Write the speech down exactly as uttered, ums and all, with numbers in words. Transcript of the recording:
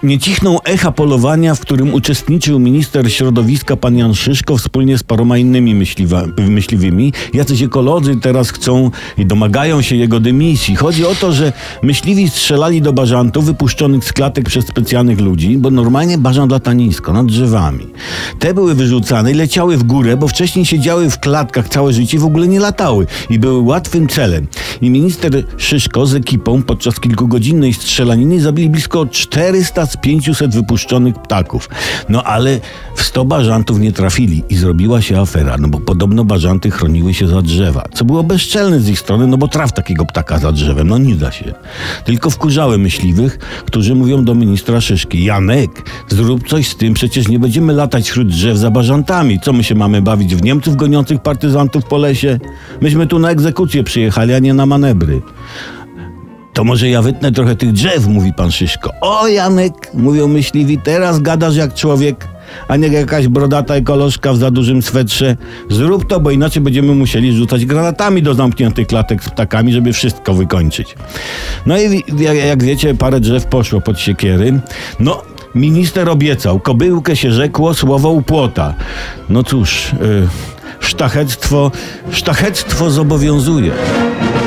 Nie cichną echa polowania, w którym uczestniczył minister środowiska pan Jan Szyszko wspólnie z paroma innymi myśliwa, myśliwymi. Jacyś ekolodzy teraz chcą i domagają się jego dymisji. Chodzi o to, że myśliwi strzelali do bażantów wypuszczonych z klatek przez specjalnych ludzi, bo normalnie bażant lata nisko, nad drzewami. Te były wyrzucane i leciały w górę, bo wcześniej siedziały w klatkach całe życie i w ogóle nie latały i były łatwym celem. I minister Szyszko z ekipą podczas kilkugodzinnej strzelaniny zabili blisko czterysta z pięciuset wypuszczonych ptaków. No ale w sto bażantów nie trafili i zrobiła się afera, no bo podobno bażanty chroniły się za drzewa, co było bezczelne z ich strony, no bo traf takiego ptaka za drzewem, no nie da się. Tylko wkurzały myśliwych, którzy mówią do ministra Szyszki: Janek, zrób coś z tym, przecież nie będziemy latać wśród drzew za bażantami. Co my się mamy bawić w Niemców goniących partyzantów po lesie? Myśmy tu na egzekucję przyjechali, a nie na manewry. To może ja wytnę trochę tych drzew, mówi pan Szyszko. O Janek, mówią myśliwi, teraz gadasz jak człowiek, a nie jakaś brodata ekolożka w za dużym swetrze. Zrób to, bo inaczej będziemy musieli rzucać granatami do zamkniętych klatek z ptakami, żeby wszystko wykończyć. No i jak wiecie, parę drzew poszło pod siekiery. No, minister obiecał, kobyłkę się rzekło, słowo u płota. No cóż, yy, sztachectwo, sztachectwo zobowiązuje.